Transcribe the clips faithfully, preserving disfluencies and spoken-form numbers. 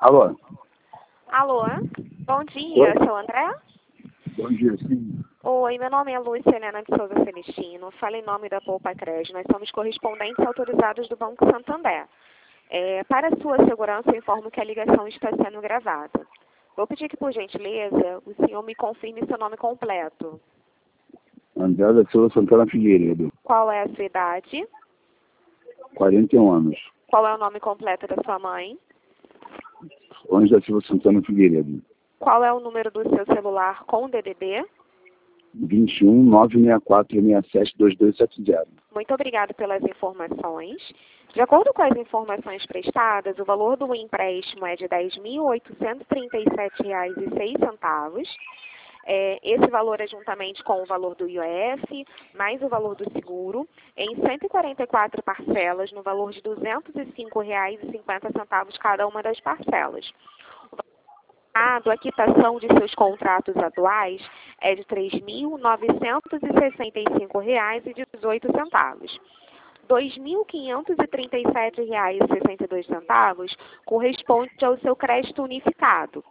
Alô? Alô? Bom dia, Oi? seu André? Bom dia, sim. Oi, meu nome é Lúcia Helena de Souza Celestino. Falo em nome da Poupa Crédito. Nós somos correspondentes autorizados do Banco Santander. É, para sua segurança, eu informo que a ligação está sendo gravada. Vou pedir que, por gentileza, o senhor me confirme seu nome completo. André da Silva Santana Figueiredo, Qual é a sua idade? quarenta e um anos. Qual é o nome completo da sua mãe? Ângela da Silva Santana Figueiredo, Qual é o número do seu celular com D D D? vinte e um, nove seis quatro, seis sete, dois dois sete zero. Muito obrigada pelas informações. De acordo com as informações prestadas, o valor do empréstimo é de dez mil oitocentos e trinta e sete reais e seis centavos. É, esse valor é juntamente com o valor do I O F, mais o valor do seguro, em cento e quarenta e quatro parcelas, no valor de duzentos e cinco reais e cinquenta centavos cada uma das parcelas. A quitação de seus contratos atuais é de três mil novecentos e sessenta e cinco reais e dezoito centavos. dois mil quinhentos e trinta e sete reais e sessenta e dois centavos corresponde ao seu crédito unificado.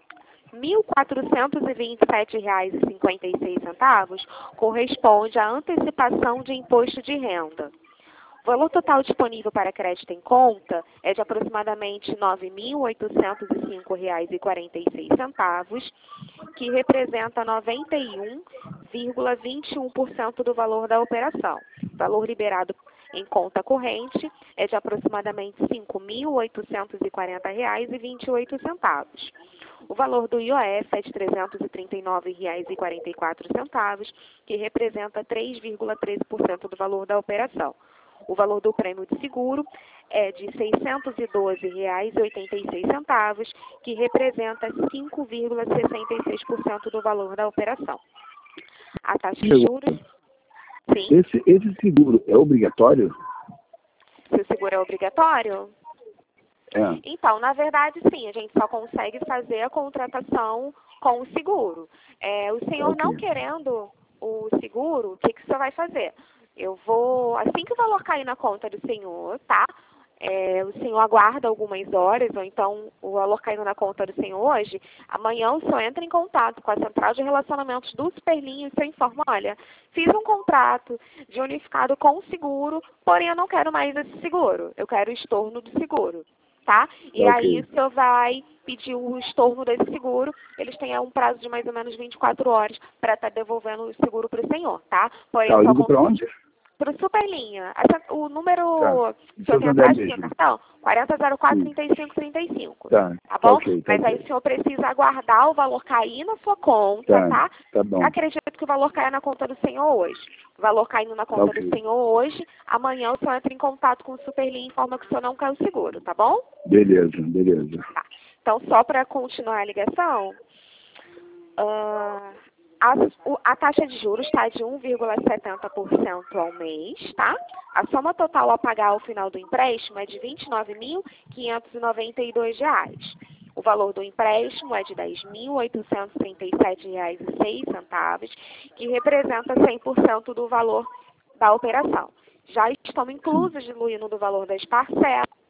mil quatrocentos e vinte e sete reais e cinquenta e seis centavos corresponde à antecipação de imposto de renda. O valor total disponível para crédito em conta é de aproximadamente nove mil oitocentos e cinco reais e quarenta e seis centavos, que representa noventa e um vírgula vinte e um por cento do valor da operação. O valor liberado em conta corrente é de aproximadamente cinco mil oitocentos e quarenta reais e vinte e oito centavos. O valor do I O F é de trezentos e trinta e nove reais e quarenta e quatro centavos, que representa três vírgula treze por cento do valor da operação. O valor do prêmio de seguro é de seiscentos e doze reais e oitenta e seis centavos, que representa cinco vírgula sessenta e seis por cento do valor da operação. A taxa de juros... Sim. Esse, esse seguro é obrigatório? Se o seguro é obrigatório? É. Então, na verdade, sim, a gente só consegue fazer a contratação com o seguro. É, o senhor Ok. não querendo o seguro, o que, que o senhor vai fazer? Eu vou, assim que o valor cair na conta do senhor, tá? É, o senhor aguarda algumas horas, ou então o valor caindo na conta do senhor hoje, amanhã o senhor entra em contato com a central de relacionamentos do Superlinha e o senhor informa, olha, fiz um contrato de unificado com o seguro, porém eu não quero mais esse seguro, eu quero o estorno do seguro. Tá? E Ok. aí o senhor vai pedir o estorno desse seguro, eles têm um prazo de mais ou menos vinte e quatro horas para estar devolvendo o seguro para o senhor, tá? Porém, Tá, eu só indo pra onde? para o Superlinha. O número Tá. que o senhor tem Santander atrás do seu mesmo. cartão, quarenta zero quatro, Sim. trinta e cinco, trinta e cinco. Tá, Tá tá bom? ok, tá Mas aí ok. o senhor precisa aguardar o valor cair na sua conta, Tá, tá? tá bom. Acredito que o valor caia na conta do senhor hoje. O valor caindo na conta Ok. do senhor hoje, amanhã o senhor entra em contato com o Superlinha e informa que o senhor não caiu o seguro, tá bom? Beleza, beleza. Tá. Então, só para continuar a ligação, ah, a, o- a taxa de juros está de um vírgula setenta por cento ao mês, tá? A soma total a pagar ao final do empréstimo é de vinte e nove mil quinhentos e noventa e dois reais. O valor do empréstimo é de dez mil oitocentos e trinta e sete reais e seis centavos, que representa cem por cento do valor da operação. Já estão inclusos, diluindo do valor das parcelas,